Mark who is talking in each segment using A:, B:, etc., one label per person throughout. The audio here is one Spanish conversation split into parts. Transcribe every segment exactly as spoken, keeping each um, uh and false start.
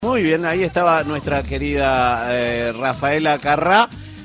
A: Muy bien, ahí estaba nuestra querida eh, Rafaela Carrá.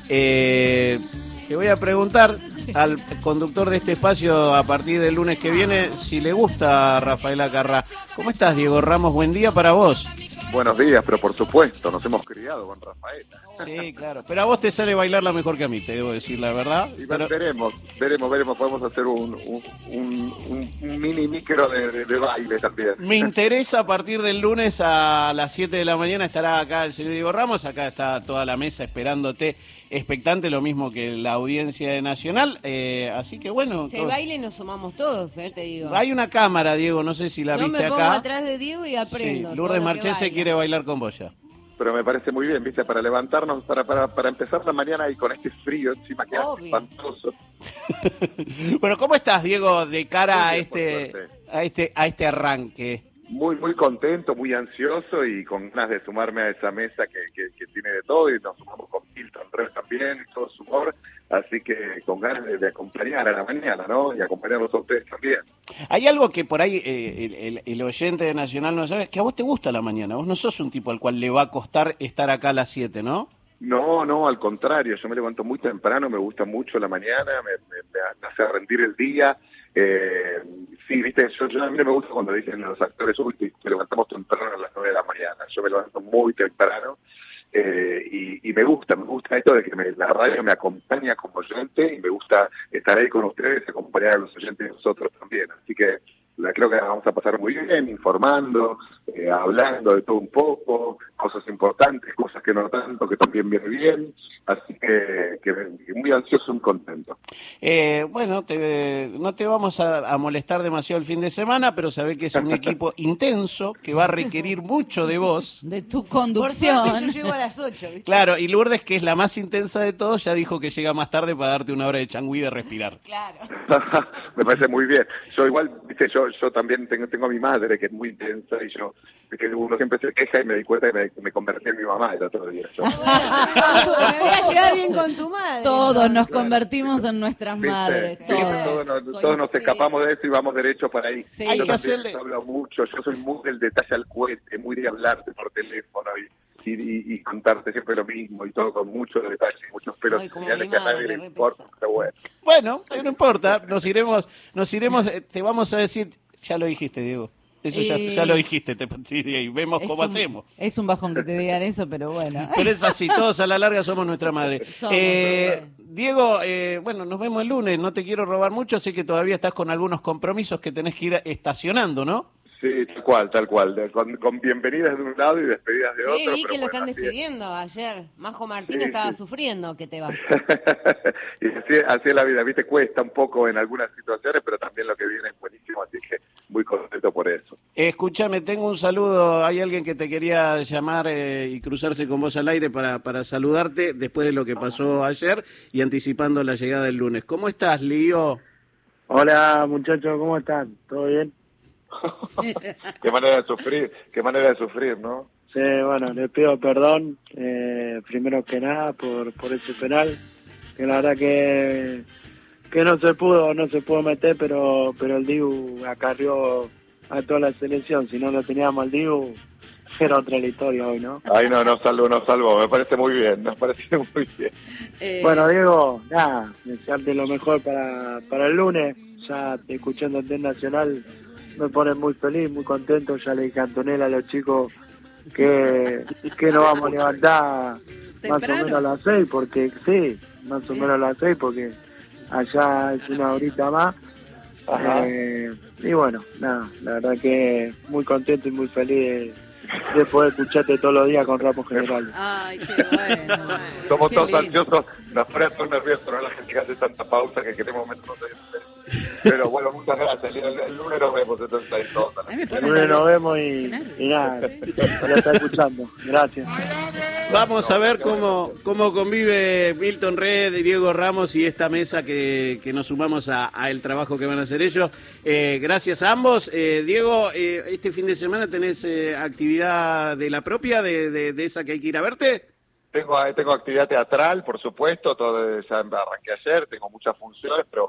A: Eh, le voy a preguntar al conductor de este espacio a partir del lunes que viene si le gusta a Rafaela Carrá. ¿Cómo estás, Diego Ramos? Buen día para vos.
B: Buenos días, pero por supuesto, nos hemos criado con Rafaela.
A: Sí, claro. Pero a vos te sale bailarla mejor que a mí, te debo decir la verdad.
B: Y
A: pero...
B: veremos, veremos, veremos. Podemos hacer un, un, un, un, un mini micro de, de, de baile también.
A: Me interesa a partir del lunes a las siete de la mañana estará acá el señor Diego Ramos. Acá está toda la mesa esperándote, expectante, lo mismo que la audiencia de Nacional. Eh, así que bueno.
C: Si hay baile nos sumamos todos, eh, te digo.
A: Hay una cámara, Diego, no sé si la
C: Yo
A: viste acá.
C: Yo me pongo atrás de Diego y aprendo.
A: Sí, Lourdes Marchese quiere bailar con vos ya.
B: Pero me parece muy bien, ¿viste? Para levantarnos, para, para, para empezar la mañana y con este frío encima que hace espantoso.
A: Bueno, ¿cómo estás, Diego, de cara
B: Muy
A: a
B: bien,
A: este, a este, a este arranque?
B: Muy, muy contento, muy ansioso y con ganas de sumarme a esa mesa que, que, que tiene de todo, y nos sumamos con Milton Red también, todo su humor, así que con ganas de, de acompañar a la mañana, ¿no? Y acompañarlos a ustedes también.
A: Hay algo que por ahí eh, el, el, el oyente de Nacional no sabe, que a vos te gusta la mañana, vos no sos un tipo al cual le va a costar estar acá a las siete, ¿no?
B: No, no, al contrario, yo me levanto muy temprano, me gusta mucho la mañana, me, me, me hace rendir el día. Eh, sí, viste, yo, yo a mí no me gusta cuando dicen los actores, uy, te, te levantamos temprano a las nueve de la mañana. Yo me levanto muy temprano eh, y, y me gusta, me gusta esto de que me, la radio me acompaña como oyente y me gusta estar ahí con ustedes, acompañar a los oyentes de nosotros también. Así que la, creo que la vamos a pasar muy bien, informando, eh, hablando de todo un poco, cosas importantes, cosas que no tanto, que también viene bien, así que, que muy ansioso y contento.
A: Eh, bueno, te, no te vamos a, a molestar demasiado el fin de semana, pero sabés que es un equipo intenso que va a requerir mucho de vos.
C: De tu conducción.
D: Por suerte yo llego a las ocho, ¿viste?
A: Claro, y Lourdes, que es la más intensa de todos, ya dijo que llega más tarde para darte una hora de changüí de respirar.
D: Claro.
B: Me parece muy bien. Yo igual, viste, yo yo también tengo, tengo a mi madre que es muy intensa y yo, que uno siempre se queja y me di cuenta que me, me convertí en mi mamá el otro día. Yo.
D: Me voy a llevar bien con tu madre.
C: Todos nos convertimos en nuestras
B: ¿Viste?
C: madres.
B: Sí,
C: Todos,
B: todos, nos, todos nos escapamos de eso y vamos derecho para ahí.
C: Sí.
A: Hay
B: Yo
A: que hacerle...
B: hablo mucho, yo soy muy del detalle al cohete, muy de hablarte por teléfono y, y, y, y contarte siempre lo mismo y todo con mucho detalle, muchos pelos
D: Ay, como
B: señales
D: mi
B: que a nadie
D: madre,
B: le
D: re
B: importa,
D: pesado.
B: pero bueno.
A: Bueno, no importa, nos iremos, nos iremos, eh, te vamos a decir, ya lo dijiste, Diego. Eso ya,
C: Y-
A: ya lo dijiste, te, y vemos
C: Es
A: cómo
C: un-
A: hacemos.
C: Es un bajón que te digan eso, pero bueno.
A: Pero es así, todos a la larga somos nuestra madre.
C: Somos,
A: Eh,
C: sí.
A: Diego, eh, bueno, nos vemos el lunes, no te quiero robar mucho, sé que todavía estás con algunos compromisos que tenés que ir estacionando, ¿no?
B: Sí, tal cual, tal cual, de- con, con bienvenidas de un lado y despedidas de
D: Sí,
B: otro.
D: vi
B: pero
D: que lo
B: bueno,
D: están
B: así es.
D: despidiendo ayer. Majo Martín
B: Sí,
D: estaba
B: sí.
D: sufriendo que te vas.
B: Y así, así es la vida, viste, cuesta un poco en algunas situaciones, pero también lo que viene es buenísimo, así que muy contento por eso.
A: Eh, escúchame, tengo un saludo, hay alguien que te quería llamar eh, y cruzarse con vos al aire para, para saludarte después de lo que pasó ayer y anticipando la llegada del lunes. ¿Cómo estás, Lío?
E: Hola muchachos, ¿cómo están? ¿Todo bien?
B: Qué manera de sufrir, qué manera de sufrir, ¿no?
E: Sí, bueno, les pido perdón, eh, primero que nada, por, por ese penal, que la verdad que, que no se pudo, no se pudo meter, pero, pero el Dibu acarrió a toda la selección. Si no lo teníamos al Dibu, era otra la historia hoy, ¿no?
B: Ay, no, no salvo, no salvo, me parece muy bien, me parece muy bien.
C: Eh,
E: Bueno, Diego, nada, desearte lo mejor para, para el lunes, ya escuchando el Nacional me pone muy feliz, muy contento. Ya le dije a Antonella, a los chicos, que, que nos vamos a levantar más o
C: ¿Temprano?
E: menos a las seis, porque sí, más o menos a las seis, porque allá es una horita más.
B: Ajá.
E: Eh, y bueno, nada, la verdad que muy contento y muy feliz de, de poder escucharte todos los días con Ramos General.
C: Ay, qué bueno. bueno.
B: Somos
C: Qué
B: todos
C: lindo.
B: ansiosos, nos pone todos nerviosos, ¿no? La gente que hace tanta pausa que queremos meternos ahí. Pero bueno, muchas gracias, el, el lunes nos vemos, entonces ahí todos.
C: A mí me
E: El
C: pone
E: lunes nos
C: nervioso.
E: vemos y, y nada, para estar escuchando. Gracias.
A: Vamos a ver cómo, cómo convive Milton Red y Diego Ramos y esta mesa que, que nos sumamos a, a el trabajo que van a hacer ellos. Eh, gracias a ambos. Eh, Diego, eh, este fin de semana tenés eh, actividad de la propia, de, de, de esa que hay que ir a verte.
B: Tengo, tengo actividad teatral, por supuesto, todo ya arranqué ayer, tengo muchas funciones, pero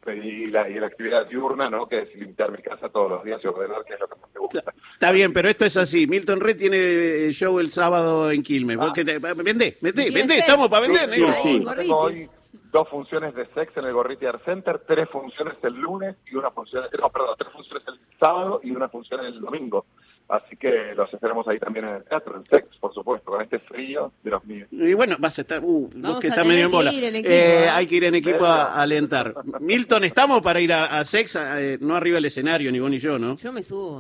B: y la, y la actividad diurna, ¿no? Que es limpiar mi casa todos los días y ordenar, que es lo que más me gusta.
A: Está bien, pero esto es así. Milton Red tiene show el sábado en Quilmes. ¿Vos
B: Ah.
A: qué te- Vendé, vendé,
D: ¿Tiene
A: vendé,
D: sex?
A: estamos para vender,
B: Sí,
A: negro.
B: sí,
D: Ahí,
B: sí.
D: Gorriti.
B: Tengo hoy dos funciones de sex en el Gorriti Art Center, tres funciones el lunes y una función, no, perdón, tres funciones el sábado y una función el domingo. Así que los esperamos ahí también en el teatro, en sex, por supuesto, con este frío de los míos.
A: Y bueno, vas a estar, uh, vos
D: Vamos
A: que
D: a
A: estás
D: tener
A: medio en
D: que
A: bola.
D: ir en equipo,
A: Eh,
D: ¿eh?
A: hay que ir en equipo a, a alentar. Milton, ¿estamos para ir a, a sex? Eh, no arriba del escenario, ni vos ni yo, ¿no?
D: Yo me subo.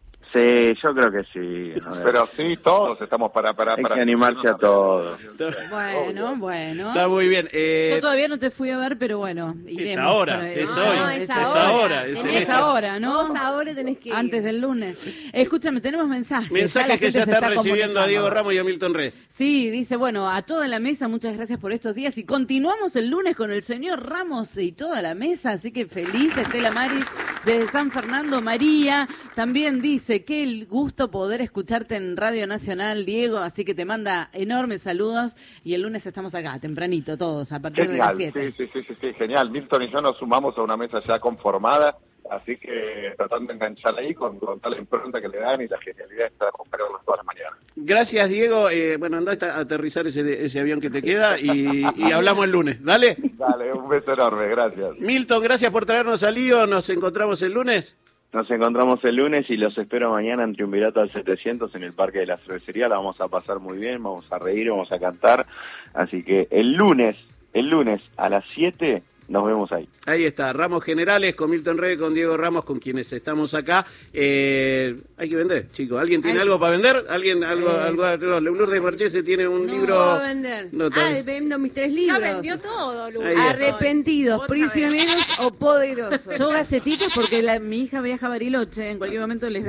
F: Sí, yo creo que sí. A ver,
B: Pero sí, todos estamos para... para,
F: hay
B: para
F: que animarse a todo.
C: Bueno, bueno.
A: Está muy bien. Eh,
C: Yo todavía no te fui a ver, pero bueno, iremos.
A: ahora,
C: para-
A: es
C: Ah,
A: hoy,
C: no,
A: es
C: ahora.
A: ahora, es
C: Es,
A: en
C: es
A: esta.
C: ahora, ¿no?
D: Vos ahora tenés que ir.
C: Antes del lunes. Escúchame, tenemos mensajes.
A: mensajes
C: la
A: que
C: gente
A: ya
C: se
A: están
C: está
A: recibiendo a
C: comunicando.
A: Diego Ramos y a Milton Red.
C: Sí, dice, bueno, a toda la mesa, muchas gracias por estos días y continuamos el lunes con el señor Ramos y toda la mesa, así que feliz Estela Maris desde San Fernando. María también dice, qué gusto poder escucharte en Radio Nacional, Diego, así que te manda enormes saludos y el lunes estamos acá, tempranito todos, a partir de las
B: Genial,
C: siete.
B: sí, sí, sí, sí, sí, genial. Milton y yo nos sumamos a una mesa ya conformada, así que tratando de enganchar ahí con, con tal impronta que le dan y la genialidad está de acompañarnos todas las mañanas.
A: Gracias, Diego. Eh, bueno, andá a aterrizar ese, ese avión que te queda y, y hablamos el lunes. Dale.
B: Dale, un beso enorme, gracias.
A: Milton, gracias por traernos al lío. Nos encontramos el lunes.
F: Nos encontramos el lunes y los espero mañana en Triunvirato al setecientos en el Parque de la Cervecería. La vamos a pasar muy bien, vamos a reír, vamos a cantar. Así que el lunes, el lunes a las siete nos vemos ahí.
A: Ahí está, Ramos Generales con Milton Red, con Diego Ramos, con quienes estamos acá. Eh, hay que vender, chicos. ¿Alguien tiene
D: Hay-
A: algo para vender? ¿Alguien algo?
D: Eh.
A: algo, algo Lourdes Marchese tiene un
D: No
A: libro.
D: puedo vender.
A: No,
D: ah,
A: tal-
D: vendo mis tres
G: Ya
D: libros.
G: vendió todo, Lu.
A: Ahí está.
D: Arrepentidos,
G: Otra vez.
D: prisioneros o poderosos.
C: Yo galletitas porque la- mi hija viaja a Bariloche, en cualquier momento les